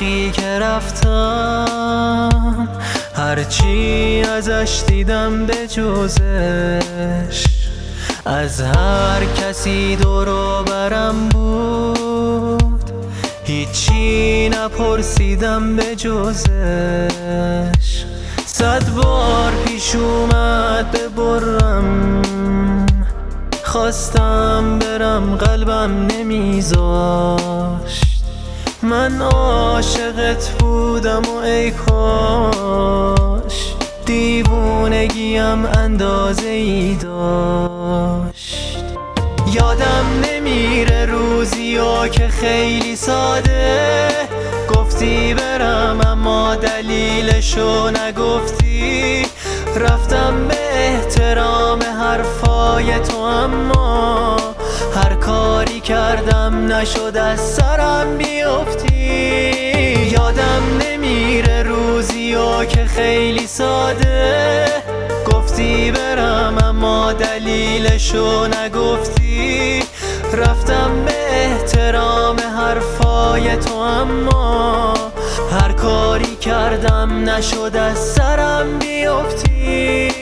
وقتی که رفتم هرچی ازش دیدم به جزش، از هر کسی دور و برم بود هیچی نپرسیدم به جزش. 100 بار پیش اومد ببرم، خواستم برم قلبم نمیذاشت. من عاشقت بودم و ای کاش دیوونگیم اندازه ای داشت. یادم نمیره روزیا که خیلی ساده گفتی برم اما دلیلشو نگفتی. رفتم به احترام حرفای تو اما هر کاری کردم نشد از سرم بیفتی. یادم نمیره روزیا که خیلی ساده گفتی برم اما دلیلشو نگفتی. رفتم به احترام حرفای تو اما هر کاری کردم نشد از سرم بیفتی.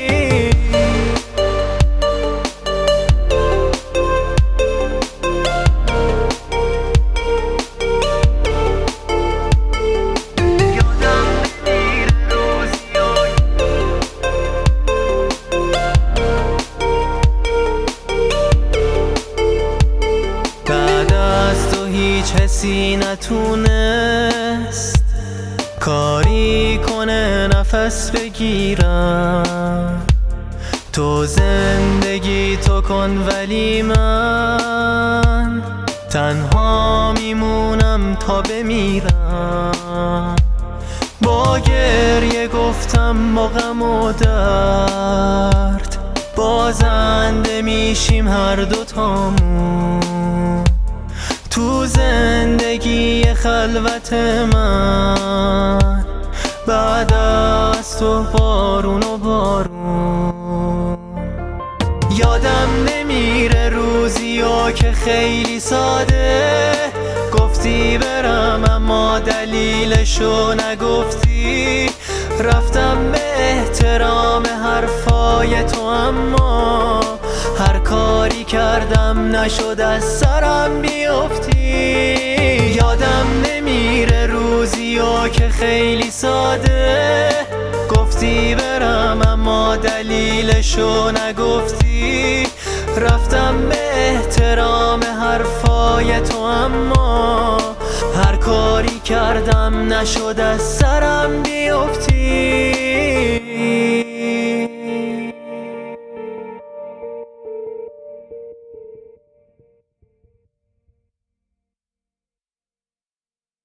هیچ حسی نتونست کاری کنه نفس بگیرم. تو زندگی تو کن ولی من تنها میمونم تا بمیرم. با گریه گفتم با غم و درد بازنده میشیم هر دوتامون. تو زندگی خلوت من بعد از تو بارون و بارون. یادم نمیره روزیا که خیلی ساده گفتی برم اما دلیلشو نگفتی. رفتم به احترام حرفای تو اما هر کاری کردم نشد از سرم بیفتی. یادم نمیره روزیا که خیلی ساده گفتی برم اما دلیلشو نگفتی. رفتم به احترام حرفای تو اما هر کاری کردم نشد از سرم بیفتی.